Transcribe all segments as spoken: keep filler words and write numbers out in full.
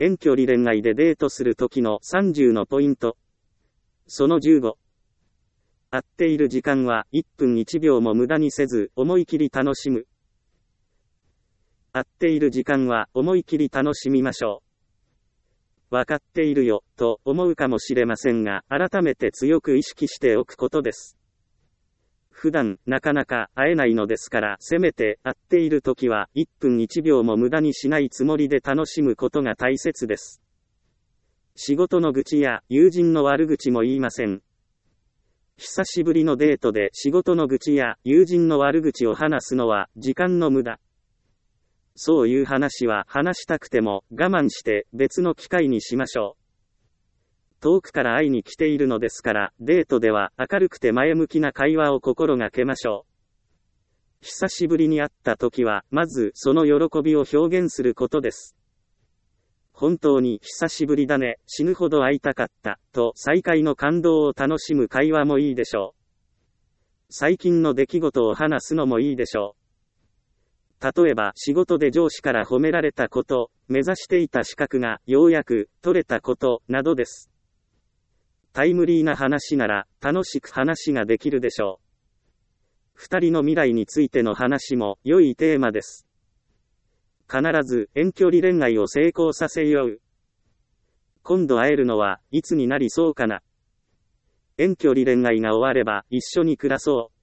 遠距離恋愛でデートする時のさんじゅうのポイント。そのじゅうご。会っている時間はいっぷんいちびょうも無駄にせず、思い切り楽しむ。会っている時間は思い切り楽しみましょう。わかっているよ、と思うかもしれませんが、改めて強く意識しておくことです。普段、なかなか会えないのですから、せめて会っている時はいっぷんいちびょうも無駄にしないつもりで楽しむことが大切です。仕事の愚痴や友人の悪口も言いません。久しぶりのデートで仕事の愚痴や友人の悪口を話すのは時間の無駄。そういう話は話したくても我慢して別の機会にしましょう。遠くから会いに来ているのですから、デートでは明るくて前向きな会話を心がけましょう。久しぶりに会った時は、まずその喜びを表現することです。本当に久しぶりだね、死ぬほど会いたかった、と再会の感動を楽しむ会話もいいでしょう。最近の出来事を話すのもいいでしょう。例えば仕事で上司から褒められたこと、目指していた資格がようやく取れたこと、などです。タイムリーな話なら楽しく話ができるでしょう。二人の未来についての話も良いテーマです。必ず遠距離恋愛を成功させよう。今度会えるのはいつになりそうかな。遠距離恋愛が終われば一緒に暮らそう。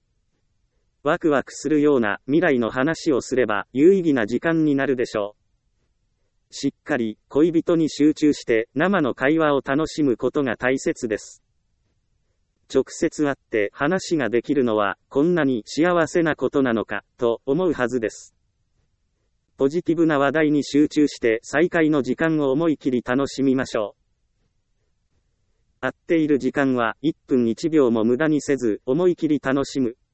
ワクワクするような未来の話をすれば有意義な時間になるでしょう。しっかり恋人に集中して生の会話を楽しむことが大切です。直接会って話ができるのはこんなに幸せなことなのかと思うはずです。ポジティブな話題に集中して再会の時間を思い切り楽しみましょう。会っている時間はいっぷんいちびょうも無駄にせず思い切り楽しむ。